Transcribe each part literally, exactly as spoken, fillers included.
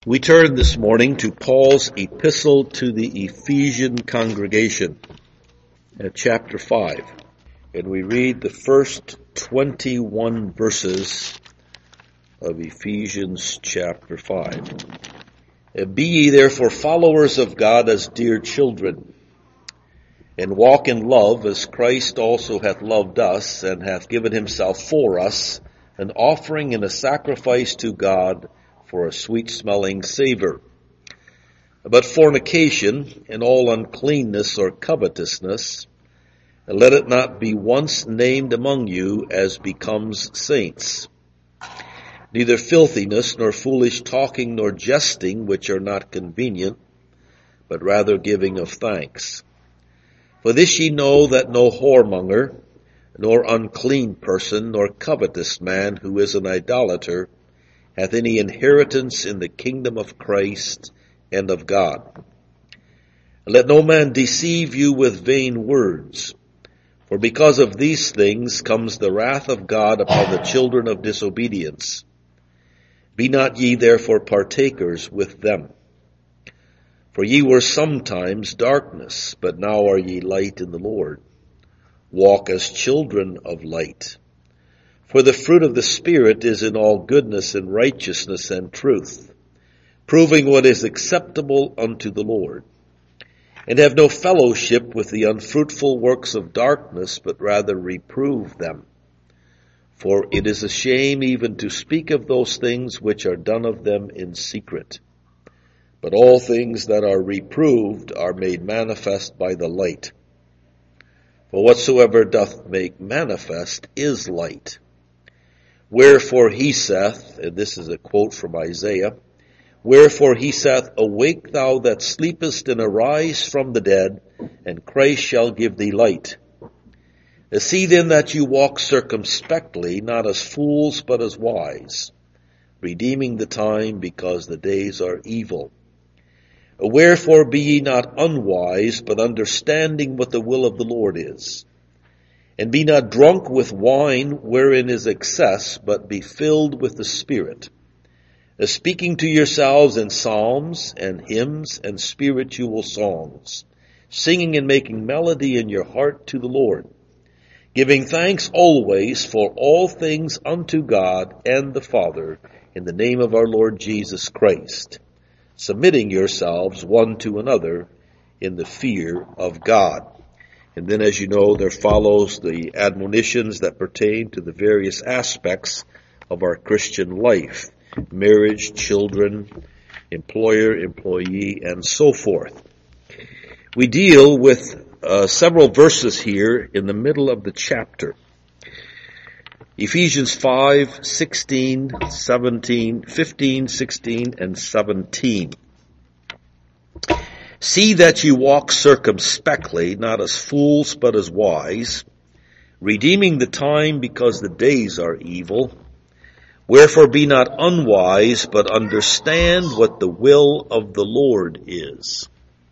We turn this morning to Paul's epistle to the Ephesian congregation at chapter five. And we read the first twenty-one verses of Ephesians chapter five. Be ye therefore followers of God as dear children, and walk in love as Christ also hath loved us, and hath given himself for us, an offering and a sacrifice to God for a sweet-smelling savor. But fornication and all uncleanness or covetousness, let it not be once named among you as becomes saints. Neither filthiness, nor foolish talking, nor jesting, which are not convenient, but rather giving of thanks. For this ye know that no whoremonger, nor unclean person, nor covetous man who is an idolater, hath any inheritance in the kingdom of Christ and of God. Let no man deceive you with vain words, for because of these things comes the wrath of God upon the children of disobedience. Be not ye therefore partakers with them. For ye were sometimes darkness, but now are ye light in the Lord. Walk as children of light. For the fruit of the Spirit is in all goodness and righteousness and truth, proving what is acceptable unto the Lord. And have no fellowship with the unfruitful works of darkness, but rather reprove them. For it is a shame even to speak of those things which are done of them in secret. But all things that are reproved are made manifest by the light. For whatsoever doth make manifest is light. Wherefore he saith, and this is a quote from Isaiah, Wherefore he saith, Awake thou that sleepest, and arise from the dead, and Christ shall give thee light. See then that you walk circumspectly, not as fools, but as wise, redeeming the time, because the days are evil. Wherefore be ye not unwise, but understanding what the will of the Lord is. And be not drunk with wine, wherein is excess, but be filled with the Spirit, as speaking to yourselves in psalms and hymns and spiritual songs, singing and making melody in your heart to the Lord, giving thanks always for all things unto God and the Father, in the name of our Lord Jesus Christ, submitting yourselves one to another in the fear of God. And then, as you know, there follows the admonitions that pertain to the various aspects of our Christian life: marriage, children, employer, employee, and so forth. We deal with uh, several verses here in the middle of the chapter. Ephesians five, sixteen, seventeen, fifteen, sixteen, and seventeen. See that you walk circumspectly, not as fools, but as wise, redeeming the time, because the days are evil. Wherefore be not unwise, but understand what the will of the Lord is.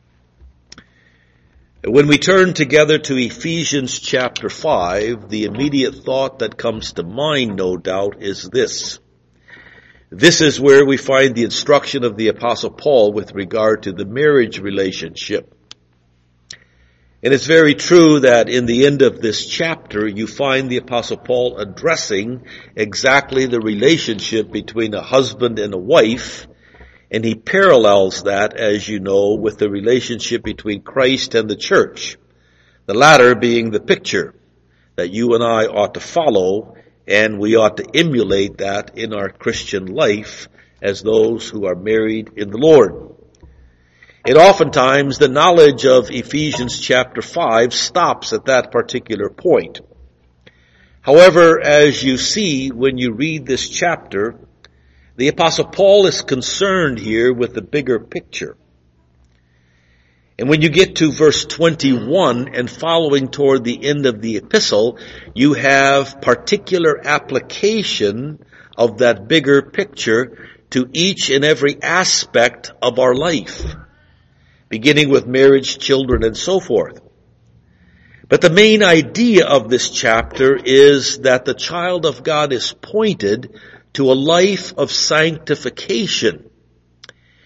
When we turn together to Ephesians chapter five, the immediate thought that comes to mind, no doubt, is this. This is where we find the instruction of the Apostle Paul with regard to the marriage relationship. And it's very true that in the end of this chapter, you find the Apostle Paul addressing exactly the relationship between a husband and a wife, and he parallels that, as you know, with the relationship between Christ and the church, the latter being the picture that you and I ought to follow, and we ought to emulate that in our Christian life as those who are married in the Lord. And oftentimes the knowledge of Ephesians chapter five stops at that particular point. However, as you see when you read this chapter, the Apostle Paul is concerned here with the bigger picture. And when you get to verse twenty-one and following toward the end of the epistle, you have particular application of that bigger picture to each and every aspect of our life, beginning with marriage, children, and so forth. But the main idea of this chapter is that the child of God is pointed to a life of sanctification.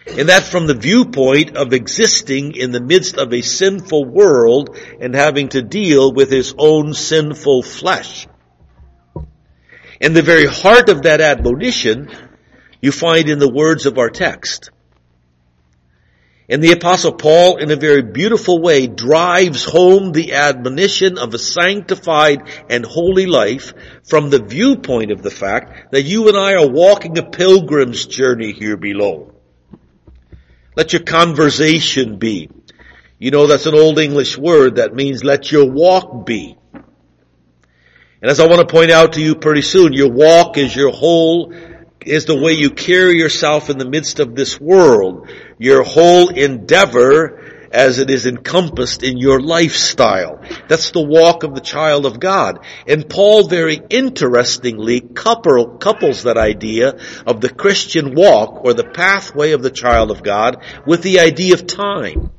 And that from the viewpoint of existing in the midst of a sinful world and having to deal with his own sinful flesh. And the very heart of that admonition you find in the words of our text. And the Apostle Paul, in a very beautiful way, drives home the admonition of a sanctified and holy life from the viewpoint of the fact that you and I are walking a pilgrim's journey here below. Let your conversation be. You know, that's an old English word that means let your walk be. And as I want to point out to you pretty soon, your walk is your whole, is the way you carry yourself in the midst of this world. Your whole endeavor as it is encompassed in your lifestyle. That's the walk of the child of God. And Paul very interestingly couple, couples that idea of the Christian walk or the pathway of the child of God with the idea of time.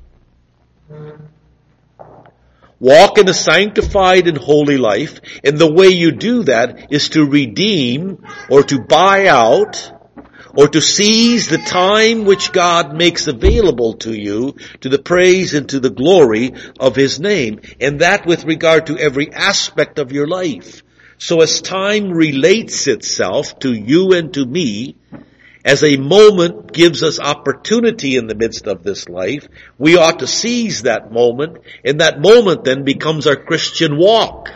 Walk in a sanctified and holy life, and the way you do that is to redeem or to buy out or to seize the time which God makes available to you to the praise and to the glory of His name, and that with regard to every aspect of your life. So as time relates itself to you and to me, as a moment gives us opportunity in the midst of this life, we ought to seize that moment, and that moment then becomes our Christian walk.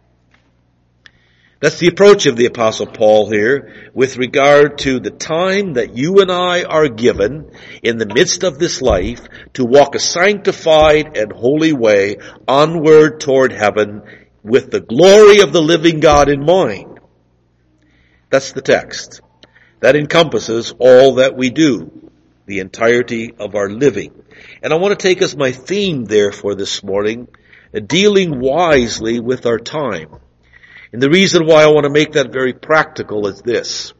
That's the approach of the Apostle Paul here with regard to the time that you and I are given in the midst of this life to walk a sanctified and holy way onward toward heaven with the glory of the living God in mind. That's the text. That encompasses all that we do, the entirety of our living. And I want to take as my theme therefore this morning, dealing wisely with our time. And the reason why I want to make that very practical is this.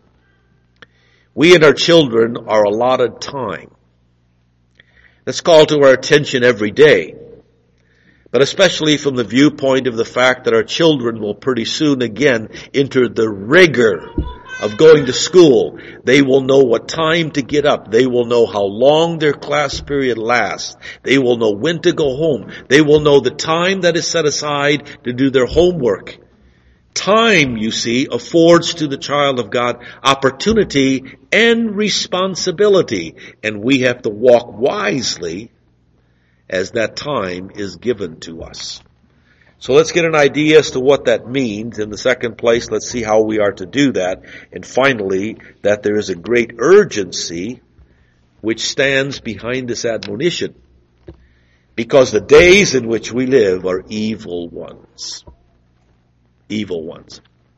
We and our children are allotted time. That's called to our attention every day. But especially from the viewpoint of the fact that our children will pretty soon again enter the rigor of going to school. They will know what time to get up. They will know how long their class period lasts. They will know when to go home. They will know the time that is set aside to do their homework. Time, you see, affords to the child of God opportunity and responsibility. And we have to walk wisely as that time is given to us. So let's get an idea as to what that means. In the second place, let's see how we are to do that. And finally, that there is a great urgency which stands behind this admonition. Because the days in which we live are evil ones. Evil ones.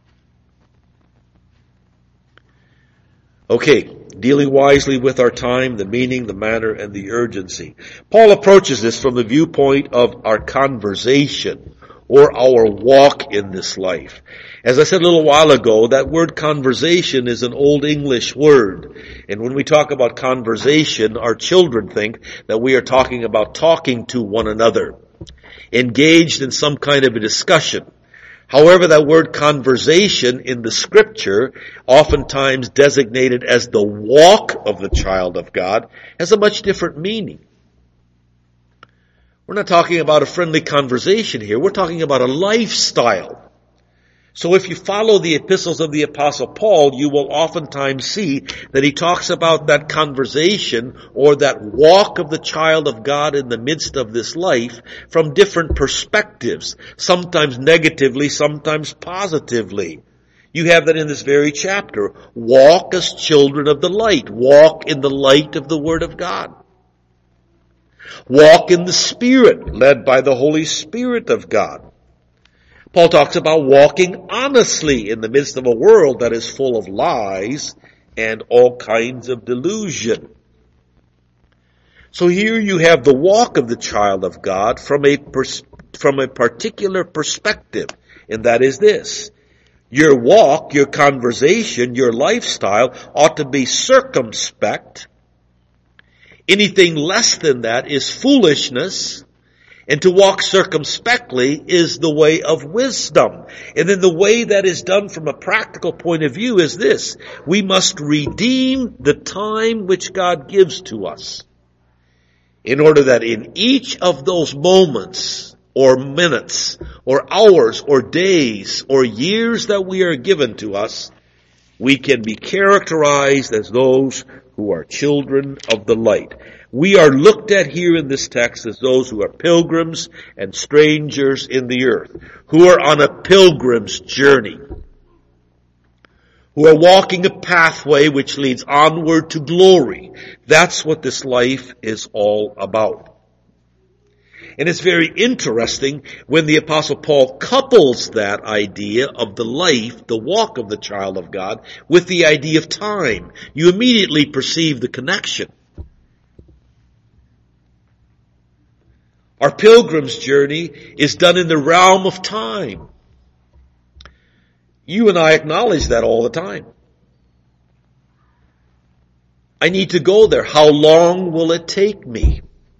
Okay, dealing wisely with our time, the meaning, the manner, and the urgency. Paul approaches this from the viewpoint of our conversation or our walk in this life. As I said a little while ago, that word conversation is an old English word. And when we talk about conversation, our children think that we are talking about talking to one another, engaged in some kind of a discussion. However, that word conversation in the scripture, oftentimes designated as the walk of the child of God, has a much different meaning. We're not talking about a friendly conversation here. We're talking about a lifestyle. So if you follow the epistles of the Apostle Paul, you will oftentimes see that he talks about that conversation or that walk of the child of God in the midst of this life from different perspectives, sometimes negatively, sometimes positively. You have that in this very chapter. Walk as children of the light. Walk in the light of the Word of God. Walk in the Spirit, led by the Holy Spirit of God. Paul talks about walking honestly in the midst of a world that is full of lies and all kinds of delusion. So here you have the walk of the child of God from a pers- from a particular perspective, and that is this. Your walk, your conversation, your lifestyle ought to be circumspect. Anything less than that is foolishness, And to walk circumspectly is the way of wisdom. And then the way that is done from a practical point of view is this. We must redeem the time which God gives to us, in order that in each of those moments or minutes or hours or days or years that we are given to us, we can be characterized as those who are children of the light. We are looked at here in this text as those who are pilgrims and strangers in the earth, who are on a pilgrim's journey, who are walking a pathway which leads onward to glory. That's what this life is all about. And it's very interesting when the Apostle Paul couples that idea of the life, the walk of the child of God, with the idea of time. You immediately perceive the connection. Our pilgrim's journey is done in the realm of time. You and I acknowledge that all the time. I need to go there. How long will it take me?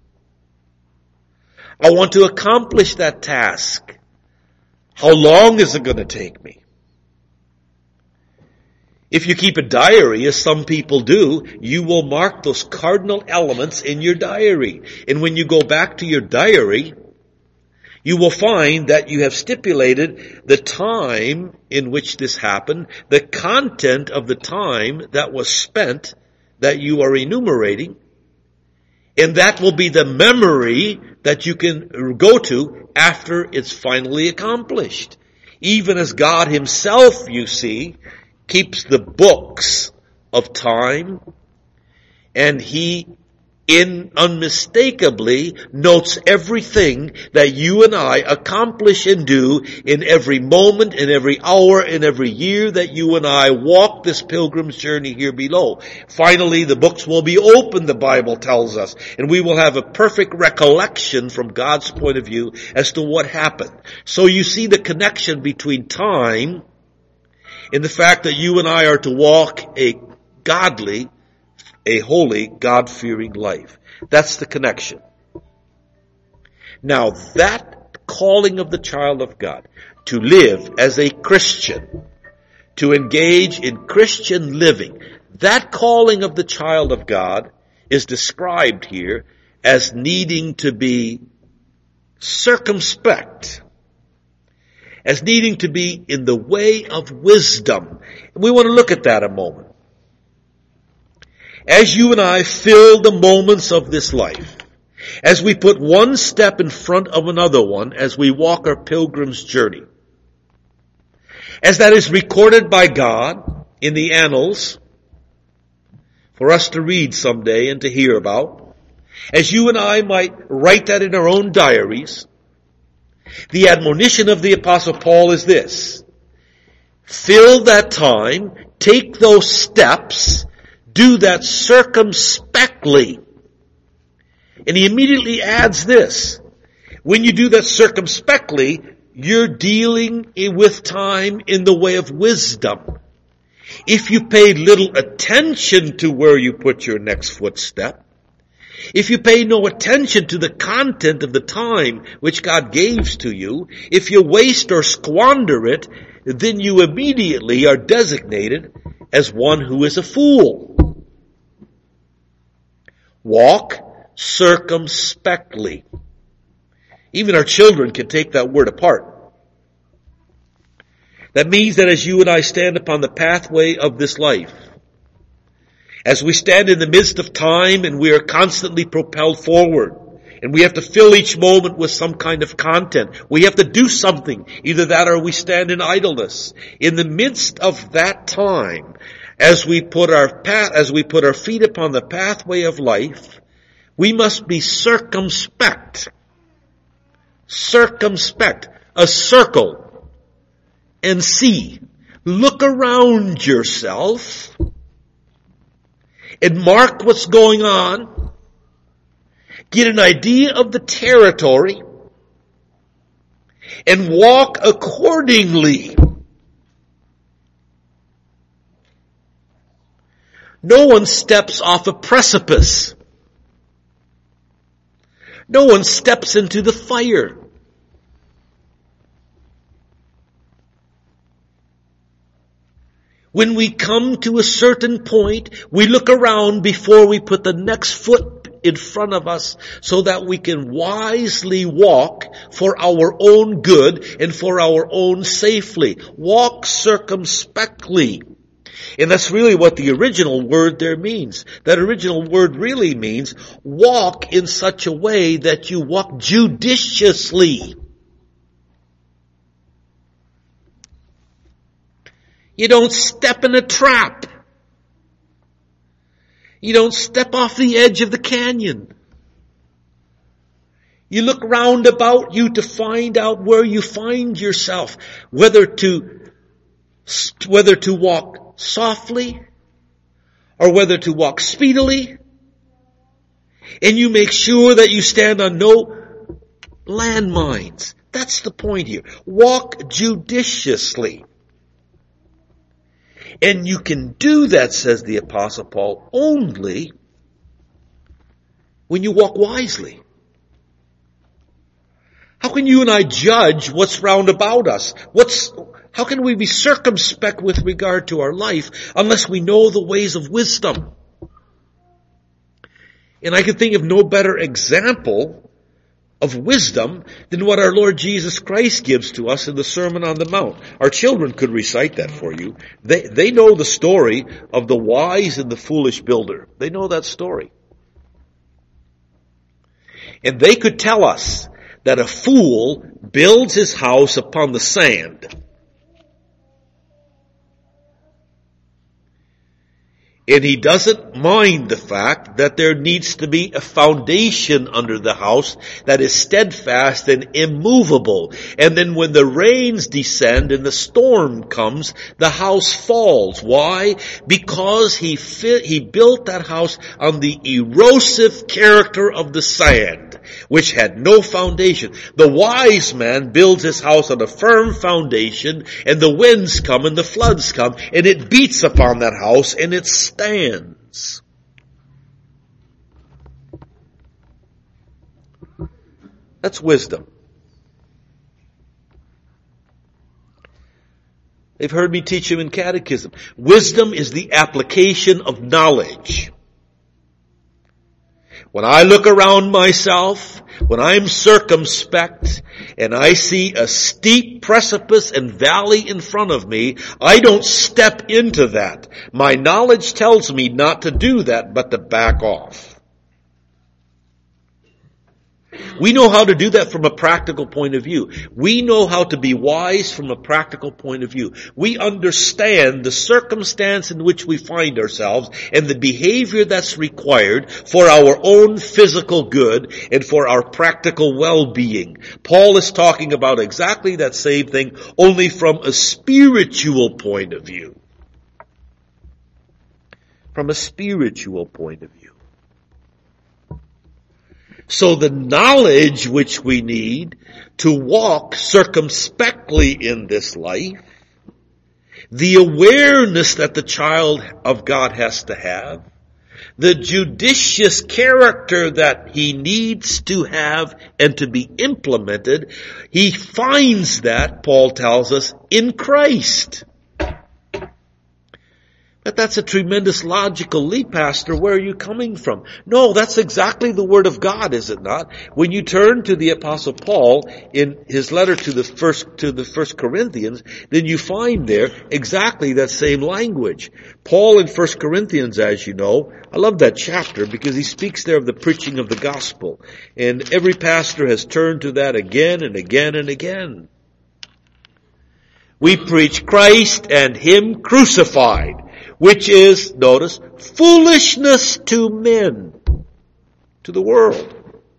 I want to accomplish that task. How long is it going to take me? If you keep a diary, as some people do, you will mark those cardinal elements in your diary. And when you go back to your diary, you will find that you have stipulated the time in which this happened, the content of the time that was spent that you are enumerating, and that will be the memory that you can go to after it's finally accomplished. Even as God himself, you see, keeps the books of time, and he in unmistakably notes everything that you and I accomplish and do in every moment, in every hour, in every year that you and I walk this pilgrim's journey here below. Finally, the books will be open, the Bible tells us, and we will have a perfect recollection from God's point of view as to what happened. So you see the connection between time in the fact that you and I are to walk a godly, a holy, God-fearing life. That's the connection. Now, that calling of the child of God to live as a Christian, to engage in Christian living, that calling of the child of God is described here as needing to be circumspect, as needing to be in the way of wisdom. We want to look at that a moment. As you and I fill the moments of this life, as we put one step in front of another one as we walk our pilgrim's journey, as that is recorded by God in the annals for us to read someday and to hear about, as you and I might write that in our own diaries, the admonition of the Apostle Paul is this: fill that time, take those steps, do that circumspectly. And he immediately adds this: when you do that circumspectly, you're dealing with time in the way of wisdom. If you pay little attention to where you put your next footstep, if you pay no attention to the content of the time which God gave to you, if you waste or squander it, then you immediately are designated as one who is a fool. Walk circumspectly. Even our children can take that word apart. That means that as you and I stand upon the pathway of this life, as we stand in the midst of time and we are constantly propelled forward, and we have to fill each moment with some kind of content, we have to do something. Either that or we stand in idleness. In the midst of that time, as we put our path, as we put our feet upon the pathway of life, we must be circumspect. Circumspect. A circle. And see. Look around yourself and mark what's going on. Get an idea of the territory and walk accordingly. No one steps off a precipice. No one steps into the fire. When we come to a certain point, we look around before we put the next foot in front of us so that we can wisely walk for our own good and for our own safely. Walk circumspectly. And that's really what the original word there means. That original word really means walk in such a way that you walk judiciously. You don't step in a trap. You don't step off the edge of the canyon. You look round about you to find out where you find yourself, whether to, whether to walk softly or whether to walk speedily. And you make sure that you stand on no landmines. That's the point here. Walk judiciously. And you can do that, says the Apostle Paul, only when you walk wisely. How can you and I judge what's round about us? What's, how can we be circumspect with regard to our life unless we know the ways of wisdom? And I can think of no better example of wisdom than what our Lord Jesus Christ gives to us in the Sermon on the Mount. Our children could recite that for you. They, they know the story of the wise and the foolish builder. They know that story. And they could tell us that a fool builds his house upon the sand. And he doesn't mind the fact that there needs to be a foundation under the house that is steadfast and immovable. And then when the rains descend and the storm comes, the house falls. Why? Because he fit, he built that house on the erosive character of the sand, which had no foundation. The wise man builds his house on a firm foundation, and the winds come and the floods come, and it beats upon that house, and it stands. That's wisdom. They've heard me teach him in catechism. Wisdom is the application of knowledge. When I look around myself, when I'm circumspect, and I see a steep precipice and valley in front of me, I don't step into that. My knowledge tells me not to do that, but to back off. We know how to do that from a practical point of view. We know how to be wise from a practical point of view. We understand the circumstance in which we find ourselves and the behavior that's required for our own physical good and for our practical well-being. Paul is talking about exactly that same thing, only from a spiritual point of view. From a spiritual point of view. So the knowledge which we need to walk circumspectly in this life, the awareness that the child of God has to have, the judicious character that he needs to have and to be implemented, he finds that, Paul tells us, in Christ. But that's a tremendous logical leap, Pastor. Where are you coming from? No, that's exactly the Word of God, is it not? When you turn to the Apostle Paul in his letter to the first, to the First Corinthians, then you find there exactly that same language. Paul in First Corinthians, as you know, I love that chapter because he speaks there of the preaching of the gospel. And every pastor has turned to that again and again and again. We preach Christ and Him crucified, which is, notice, foolishness to men, to the world.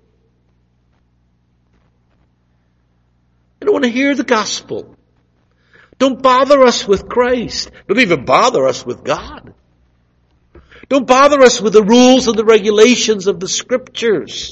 I don't want to hear the gospel. Don't bother us with Christ. Don't even bother us with God. Don't bother us with the rules and the regulations of the Scriptures.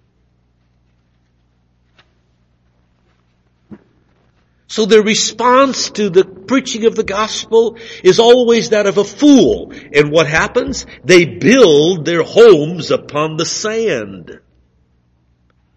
So their response to the preaching of the gospel is always that of a fool. And what happens? They build their homes upon the sand.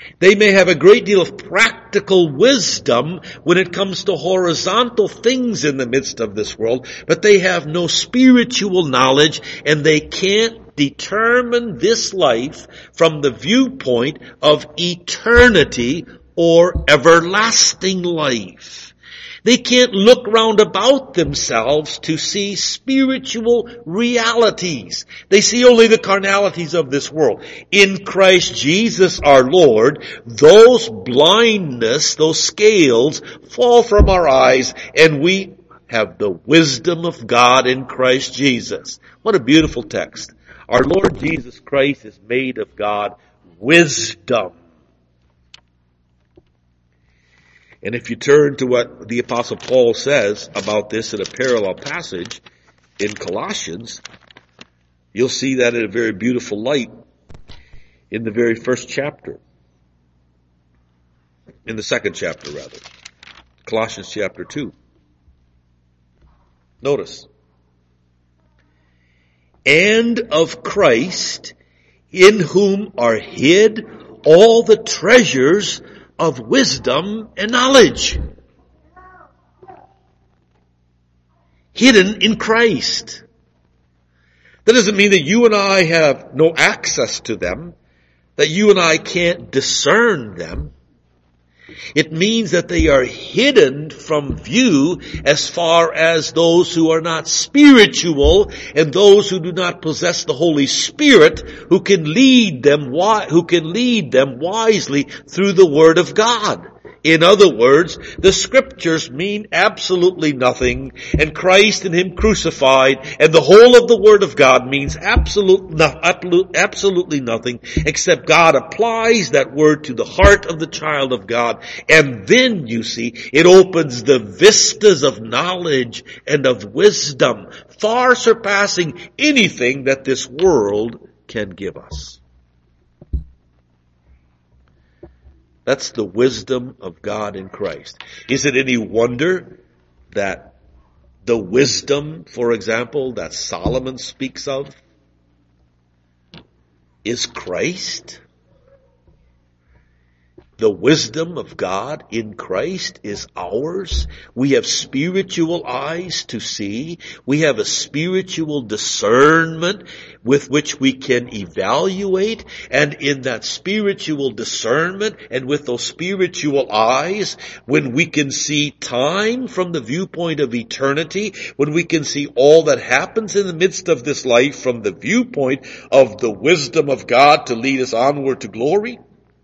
They may have a great deal of practical wisdom when it comes to horizontal things in the midst of this world, but they have no spiritual knowledge, and they can't determine this life from the viewpoint of eternity or everlasting life. They can't look round about themselves to see spiritual realities. They see only the carnalities of this world. In Christ Jesus our Lord, those blindness, those scales fall from our eyes, and we have the wisdom of God in Christ Jesus. What a beautiful text. Our Lord Jesus Christ is made of God wisdom. And if you turn to what the Apostle Paul says about this in a parallel passage in Colossians, you'll see that in a very beautiful light in the very first chapter. In the second chapter, rather. Colossians chapter two. Notice. And of Christ, in whom are hid all the treasures of wisdom and knowledge. Hidden in Christ. That doesn't mean that you and I have no access to them, that you and I can't discern them. It means that they are hidden from view as far as those who are not spiritual and those who do not possess the Holy Spirit, who can lead them, who can lead them wisely through the Word of God. In other words, the Scriptures mean absolutely nothing, and Christ and Him crucified, and the whole of the Word of God means absolute, no, absolutely nothing, except God applies that Word to the heart of the child of God, and then, you see, it opens the vistas of knowledge and of wisdom, far surpassing anything that this world can give us. That's the wisdom of God in Christ. Is it any wonder that the wisdom, for example, that Solomon speaks of is Christ? The wisdom of God in Christ is ours. We have spiritual eyes to see. We have a spiritual discernment with which we can evaluate. And in that spiritual discernment and with those spiritual eyes, when we can see time from the viewpoint of eternity, when we can see all that happens in the midst of this life from the viewpoint of the wisdom of God to lead us onward to glory,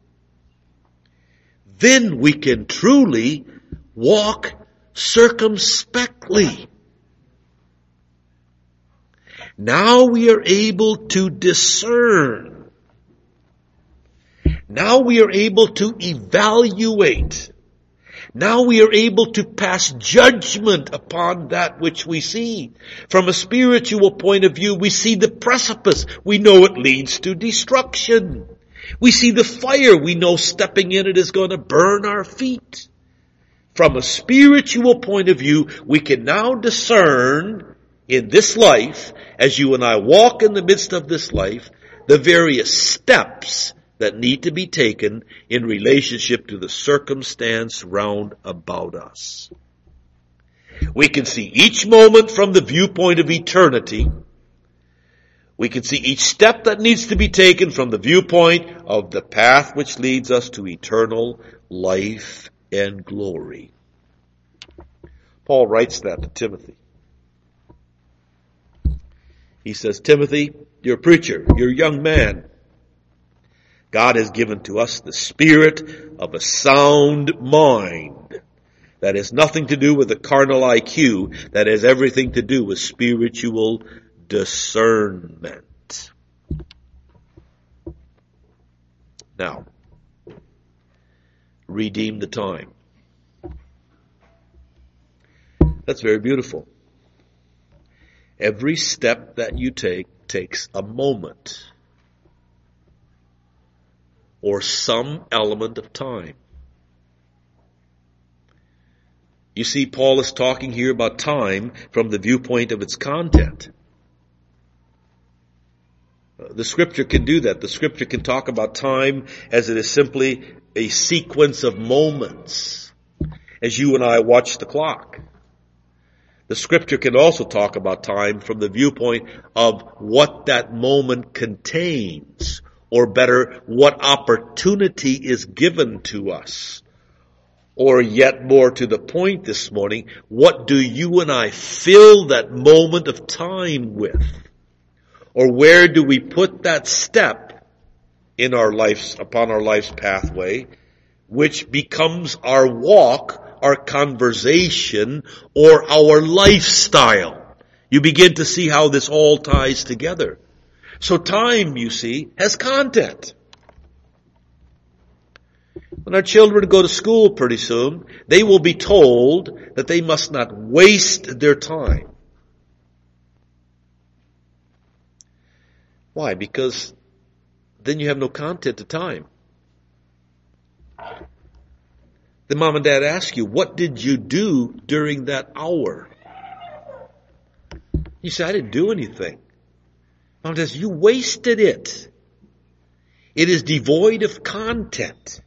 then we can truly walk circumspectly. Now we are able to discern. Now we are able to evaluate. Now we are able to pass judgment upon that which we see. From a spiritual point of view, we see the precipice. We know it leads to destruction. We see the fire. We know stepping in it is going to burn our feet. From a spiritual point of view, we can now discern in this life, as you and I walk in the midst of this life, the various steps that need to be taken in relationship to the circumstance round about us. We can see each moment from the viewpoint of eternity. We can see each step that needs to be taken from the viewpoint of the path which leads us to eternal life and glory. Paul writes that to Timothy. He says, Timothy, you're a preacher, you're a young man. God has given to us the spirit of a sound mind. That has nothing to do with the carnal I Q. That has everything to do with spiritual discernment. Now, redeem the time. That's very beautiful. Every step that you take takes a moment or some element of time. You see, Paul is talking here about time from the viewpoint of its content. The Scripture can do that. The Scripture can talk about time as it is simply a sequence of moments, as you and I watch the clock. The Scripture can also talk about time from the viewpoint of what that moment contains, or better, what opportunity is given to us. Or yet more to the point this morning, what do you and I fill that moment of time with? Or where do we put that step in our life's, upon our life's pathway, which becomes our walk, our conversation, or our lifestyle? You begin to see how this all ties together. So time, you see, has content. When our children go to school pretty soon, they will be told that they must not waste their time. Why? Because then you have no content to time. Then mom and dad ask you, what did you do during that hour? You say, I didn't do anything. Mom says, you wasted it. It is devoid of content.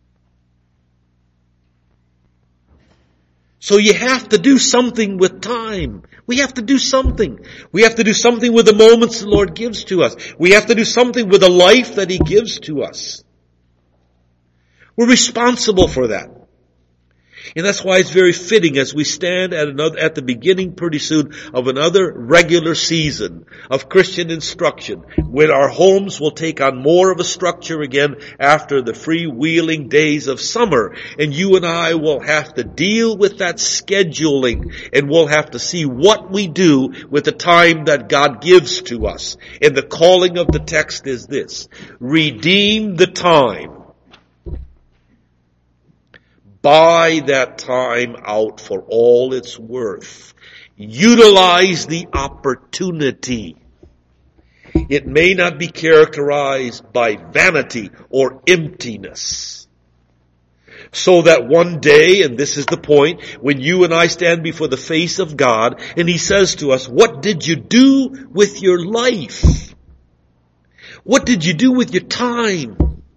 So you have to do something with time. We have to do something. We have to do something with the moments the Lord gives to us. We have to do something with the life that He gives to us. We're responsible for that. And that's why it's very fitting as we stand at another, at the beginning pretty soon of another regular season of Christian instruction, when our homes will take on more of a structure again after the freewheeling days of summer. And you and I will have to deal with that scheduling, and we'll have to see what we do with the time that God gives to us. And the calling of the text is this: redeem the time. Buy that time out for all it's worth. Utilize the opportunity. It may not be characterized by vanity or emptiness. So that one day, and this is the point, when you and I stand before the face of God, and He says to us, what did you do with your life? What did you do with your time?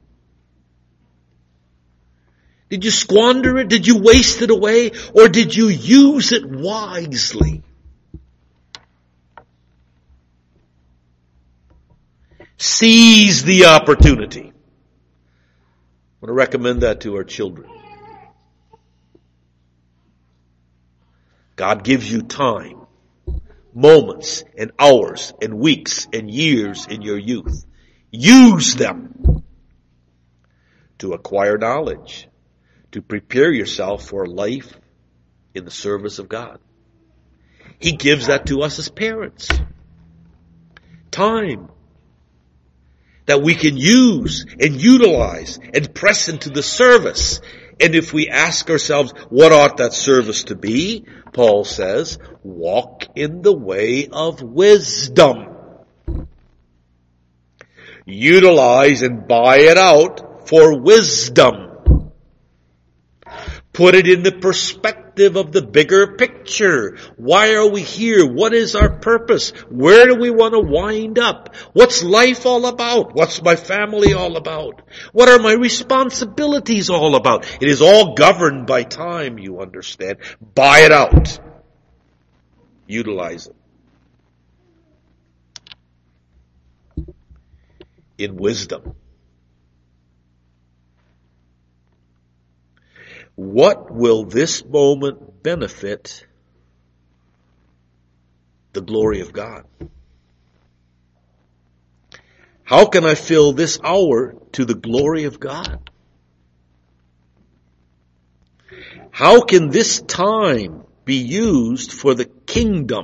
Did you squander it? Did you waste it away? Or did you use it wisely? Seize the opportunity. I want to recommend that to our children. God gives you time, moments and hours and weeks and years in your youth. Use them to acquire knowledge, to prepare yourself for life in the service of God. He gives that to us as parents. Time that we can use and utilize and press into the service. And if we ask ourselves, what ought that service to be? Paul says, walk in the way of wisdom. Utilize and buy it out for wisdom. Put it in the perspective of the bigger picture. Why are we here? What is our purpose? Where do we want to wind up? What's life all about? What's my family all about? What are my responsibilities all about? It is all governed by time, you understand. Buy it out. Utilize it. In wisdom. What will this moment benefit the glory of God? How can I fill this hour to the glory of God? How can this time be used for the kingdom?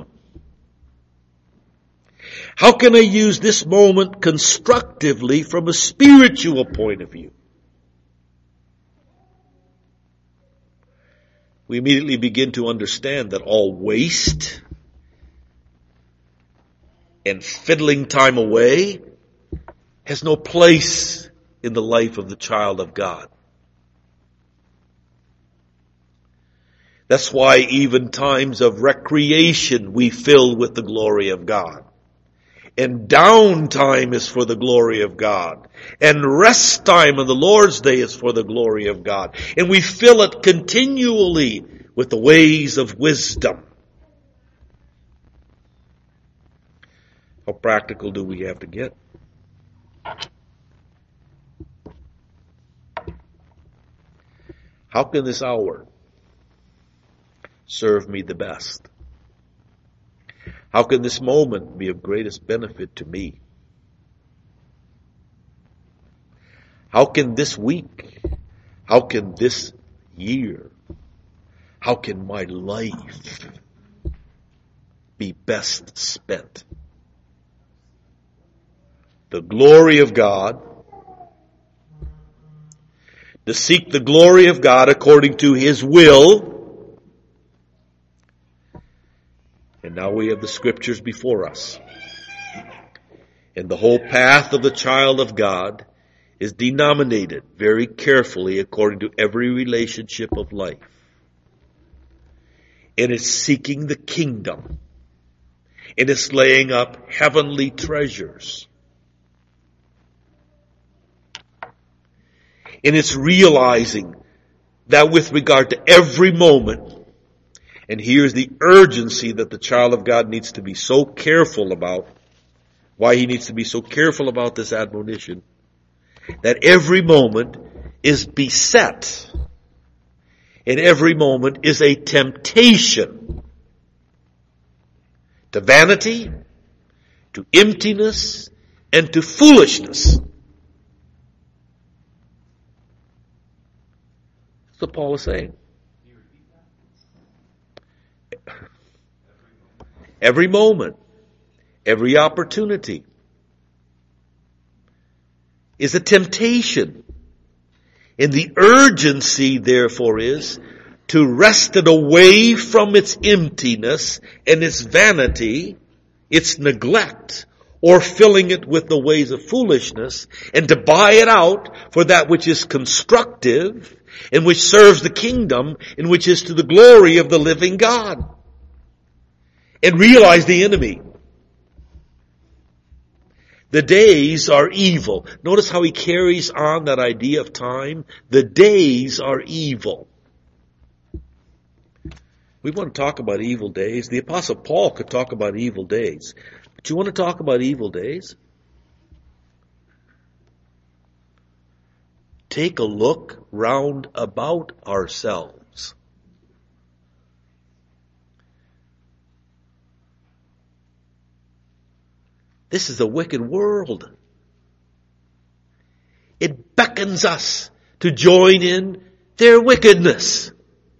How can I use this moment constructively from a spiritual point of view? We immediately begin to understand that all waste and fiddling time away has no place in the life of the child of God. That's why even times of recreation we fill with the glory of God. And downtime is for the glory of God. And rest time on the Lord's day is for the glory of God. And we fill it continually with the ways of wisdom. How practical do we have to get? How can this hour serve me the best? How can this moment be of greatest benefit to me? How can this week, how can this year, how can my life be best spent? The glory of God, to seek the glory of God according to His will. And now we have the Scriptures before us. And the whole path of the child of God is denominated very carefully according to every relationship of life. And it's seeking the kingdom. And it's laying up heavenly treasures. And it's realizing that with regard to every moment, and here's the urgency that the child of God needs to be so careful about, why he needs to be so careful about this admonition, that every moment is beset, and every moment is a temptation to vanity, to emptiness, and to foolishness. That's what Paul is saying. Every moment, every opportunity is a temptation. And the urgency, therefore, is to wrest it away from its emptiness and its vanity, its neglect, or filling it with the ways of foolishness, and to buy it out for that which is constructive and which serves the kingdom and which is to the glory of the living God. And realize the enemy. The days are evil. Notice how he carries on that idea of time. The days are evil. We want to talk about evil days. The Apostle Paul could talk about evil days. But you want to talk about evil days? Take a look round about ourselves. This is a wicked world. It beckons us to join in their wickedness,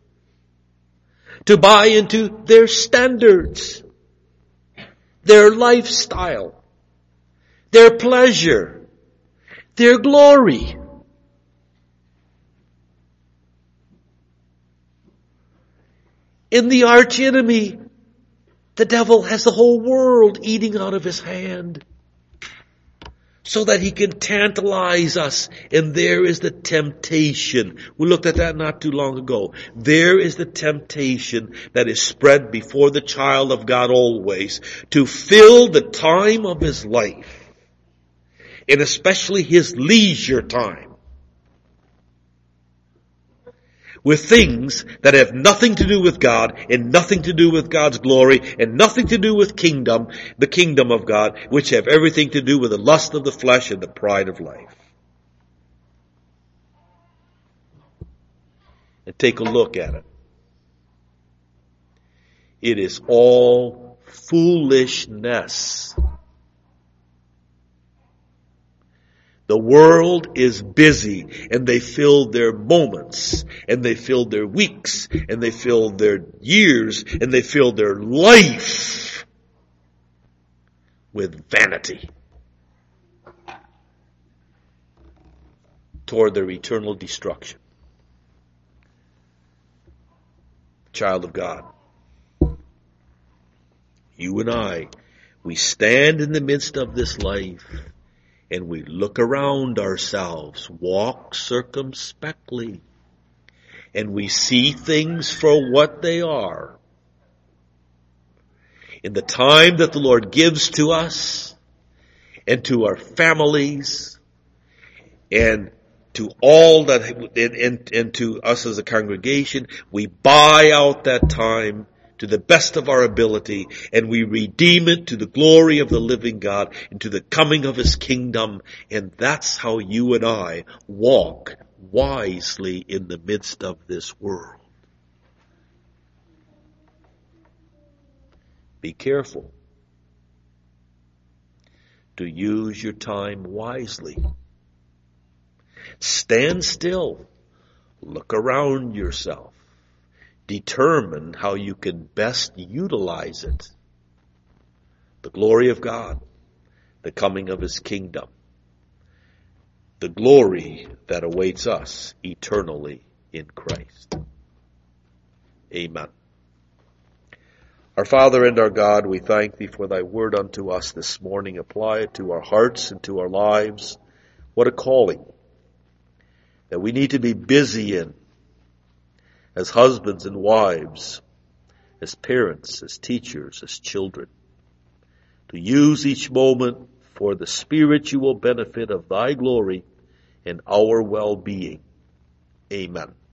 to buy into their standards, their lifestyle, their pleasure, their glory. In the arch enemy, the devil has the whole world eating out of his hand so that he can tantalize us. And there is the temptation. We looked at that not too long ago. There is the temptation that is spread before the child of God always to fill the time of his life, and especially his leisure time, with things that have nothing to do with God and nothing to do with God's glory and nothing to do with kingdom, the kingdom of God, which have everything to do with the lust of the flesh and the pride of life. And take a look at it. It is all foolishness. The world is busy, and they fill their moments, and they fill their weeks, and they fill their years, and they fill their life with vanity toward their eternal destruction. Child of God, you and I, we stand in the midst of this life, and we look around ourselves, walk circumspectly, and we see things for what they are. In the time that the Lord gives to us, and to our families, and to all that, and, and, and to us as a congregation. We buy out that time to the best of our ability, and we redeem it to the glory of the living God and to the coming of His kingdom. And that's how you and I walk wisely in the midst of this world. Be careful to use your time wisely. Stand still. Look around yourself. Determine how you can best utilize it. The glory of God, the coming of His kingdom, the glory that awaits us eternally in Christ. Amen. Our Father and our God, we thank Thee for Thy word unto us this morning. Apply it to our hearts and to our lives. What a calling that we need to be busy in as husbands and wives, as parents, as teachers, as children, to use each moment for the spiritual benefit of Thy glory and our well-being. Amen.